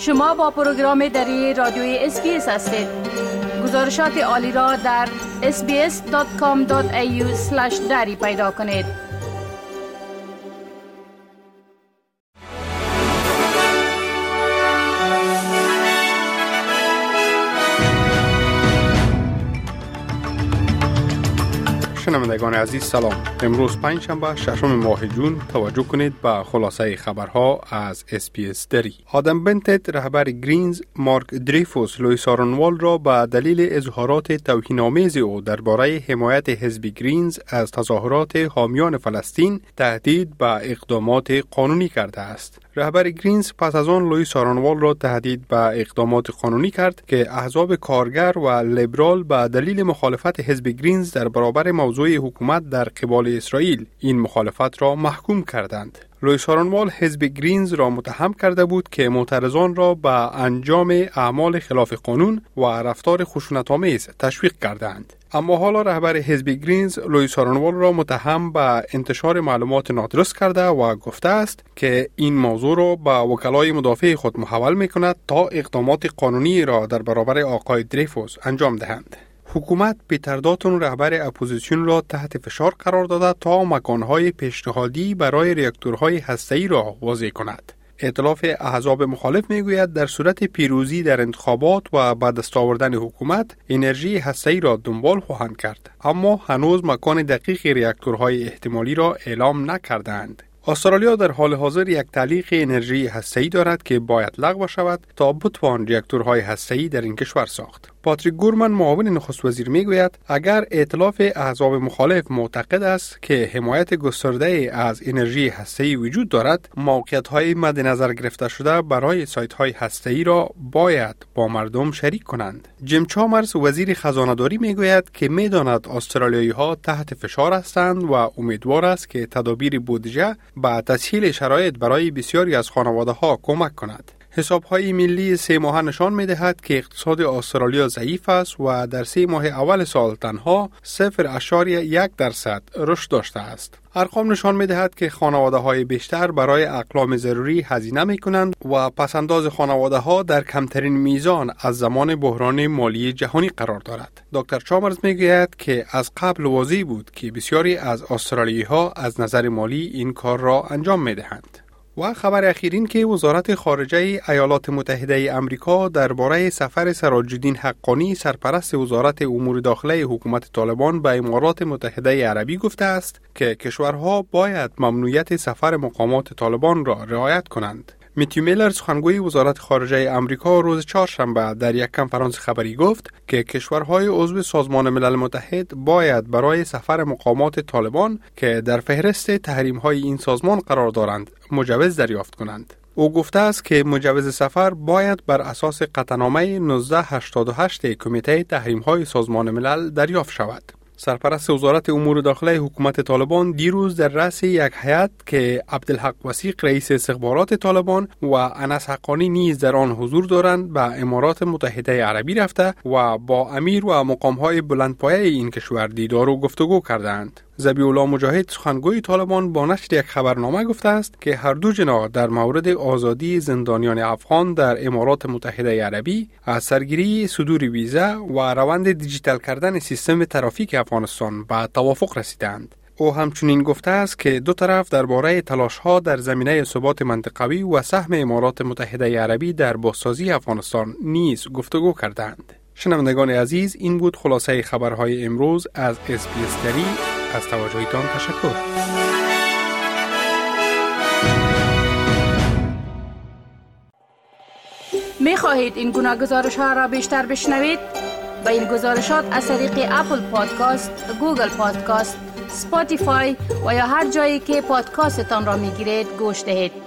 شما با پروگرام دری رادیوی اسپیس هستید. گزارشات عالی را در sbs.com.au/dari پیدا کنید. شنوندگان عزیز سلام. امروز پنجشنبه ششم ماه جون. توجه کنید به خلاصه خبرها از اسپیس دری. آدم بنتت رهبر گرینز مارک دریفوس لوئیس آرنوالد را به دلیل اظهارات توهین‌آمیز او درباره حمایت حزب گرینز از تظاهرات حامیان فلسطین تهدید به اقدامات قانونی کرده است. رهبر گرینز پس از آن لوئیس آرنوالد را تهدید به اقدامات قانونی کرد که احزاب کارگر و لیبرال به دلیل مخالفت حزب گرینز در برابر موضوع حکومت در قبال اسرائیل این مخالفت را محکوم کردند. لوئیس آرنوالد حزب گرینز را متهم کرده بود که معترضان را به انجام اعمال خلاف قانون و رفتار خشونت‌آمیز تشویق کردند. اما حالا رهبر حزب گرینز لوئیس آرنوالد را متهم به انتشار معلومات نادرست کرده و گفته است که این موضوع را به وکلای مدافع خود محول می‌کند تا اقدامات قانونی را در برابر آقای دریفوس انجام دهند. حکومت پیتر داتون رهبر اپوزیسیون را تحت فشار قرار داده تا مکانهای پیشنهادی برای ریاکتورهای هسته‌ای را وضع کند. ائتلاف احزاب مخالف میگوید در صورت پیروزی در انتخابات و به دست آوردن حکومت انرژی هسته‌ای را دنبال خواهند کرد، اما هنوز مکان دقیق ریاکتورهای احتمالی را اعلام نکردند. استرالیا در حال حاضر یک تعلیق انرژی هسته‌ای دارد که باید لغو شود تا بتوان ریاکتورهای هسته‌ای در این کشور ساخت. پاتریک گورمن معاون نخست وزیر میگوید اگر ائتلاف احزاب مخالف معتقد است که حمایت گسترده از انرژی هسته‌ای وجود دارد، موقعیت‌های مد نظر گرفته شده برای سایت‌های هسته‌ای را باید با مردم شریک کنند. جیم چامرز وزیر خزانه‌داری میگوید که می‌داند استرالیایی‌ها تحت فشار هستند و امیدوار است که تدابیر بودجه به تسهیل شرایط برای بسیاری از خانواده‌ها کمک کند. حساب‌های ملی 3 ماهه نشان می‌دهد که اقتصاد استرالیا ضعیف است و در 3 ماه اول سال تنها 0.1% رشد داشته است. ارقام نشان می‌دهد که خانواده‌های بیشتر برای اقلام ضروری هزینه می‌کنند و پس‌انداز خانواده‌ها در کمترین میزان از زمان بحران مالی جهانی قرار دارد. دکتر چامرز می‌گوید که از قبل واضح بود که بسیاری از استرالیایی‌ها از نظر مالی این کار را انجام می‌دهند. و خبر اخیر این که وزارت خارجه ایالات متحده آمریکا درباره سفر سراج الدین حقانی سرپرست وزارت امور داخله حکومت طالبان به امارات متحده عربی گفته است که کشورها باید ممنوعیت سفر مقامات طالبان را رعایت کنند. میتیو میلر سخنگوی وزارت خارجه آمریکا روز چهارشنبه در یک کنفرانس خبری گفت که کشورهای عضو سازمان ملل متحد باید برای سفر مقامات طالبان که در فهرست تحریم‌های این سازمان قرار دارند مجوز دریافت کنند. او گفته است که مجوز سفر باید بر اساس قطعنامه 1988 کمیته تحریم‌های سازمان ملل دریافت شود. سرپرست وزارت امور داخله حکومت طالبان دیروز در رأس یک هیئت که عبدالحق وثیق رئیس استخبارات طالبان و انس حقانی نیز در آن حضور دارند به امارات متحده عربی رفته و با امیر و مقام‌های بلندپایه این کشور دیدار و گفتگو کردند. ذبیح الله مجاهد سخنگوی طالبان با نشر یک خبرنامه گفته است که هر دو جناح در مورد آزادی زندانیان افغان در امارات متحده عربی، از سرگیری صدور ویزا و روند دیجیتال کردن سیستم ترافیک افغانستان به توافق رسیدند. او همچنین گفته است که دو طرف درباره تلاش‌ها در زمینه ثبات منطقوی و سهم امارات متحده عربی در بازسازی افغانستان نیز گفتگو کردند. شنوندگان عزیز، این بود خلاصه خبرهای امروز از اسپیس دری. از توجهتان تشکر. می خواهید این گناه گزارش ها را بیشتر بشنوید؟ با این گزارشات از طریق اپل پادکاست، گوگل پادکاست، اسپاتیفای و یا هر جایی که پادکاستتان را می گیرید گوش دهید.